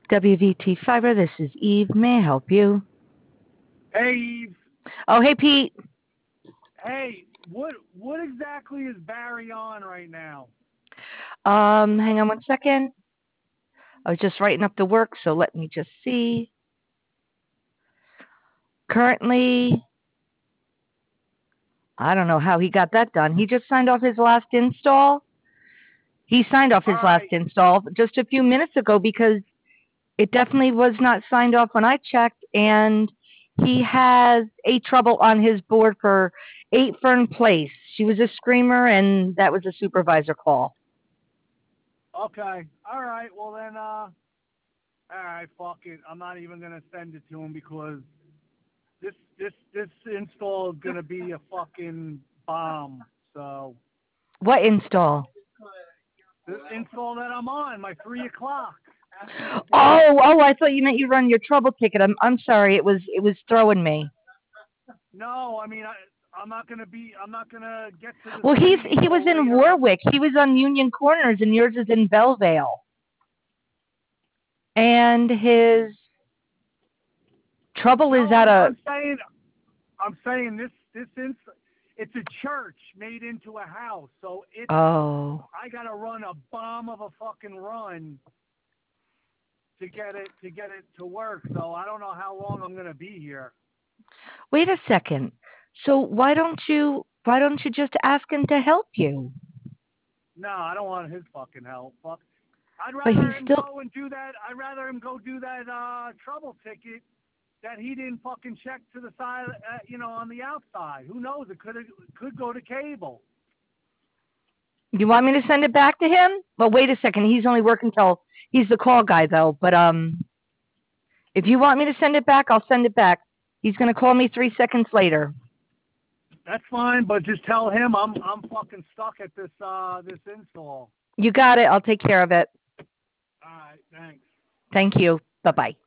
WVT Fiber, this is Eve. May I help you? Hey, Eve. Oh, hey, Pete. Hey, what exactly is Barry on right now? Hang on one second. I was just writing up the work, so let me just see. Currently, I don't know how he got that done. He just signed off his last install. He signed off All his last right. install just a few minutes ago because it definitely was not signed off when I checked, and he has a trouble on his board for 8 Fern Place. She was a screamer, and that was a supervisor call. Okay. All right. Well then, all right. Fuck it. I'm not even gonna send it to him because this install is gonna be a fucking bomb. So What install? the install that I'm on, my 3 o'clock. Oh, I thought you meant you run your trouble ticket. I'm sorry. It was throwing me. No, I mean I'm not gonna get to the Well, city he was until in later. Warwick. He was on Union Corners, and yours is in Bellevale. And his trouble is No, at a. I'm saying it's a church made into a house, so Oh, I gotta run a bomb of a fucking run to get it to work. So I don't know how long I'm gonna be here. wait a second. So why don't you just ask him to help you? No, I don't want his fucking help. Fuck. I'd But rather he's him still. go and do that. I'd rather him go do that trouble ticket that he didn't fucking check to the side, on the outside. Who knows? It could go to cable. You want me to send it back to him? Well, wait a second. He's only working till he's the call guy though. But if you want me to send it back, I'll send it back. He's gonna call me 3 seconds later. That's fine, but just tell him I'm fucking stuck at this install. You got it. I'll take care of it. All right, thanks. Thank you. Bye bye.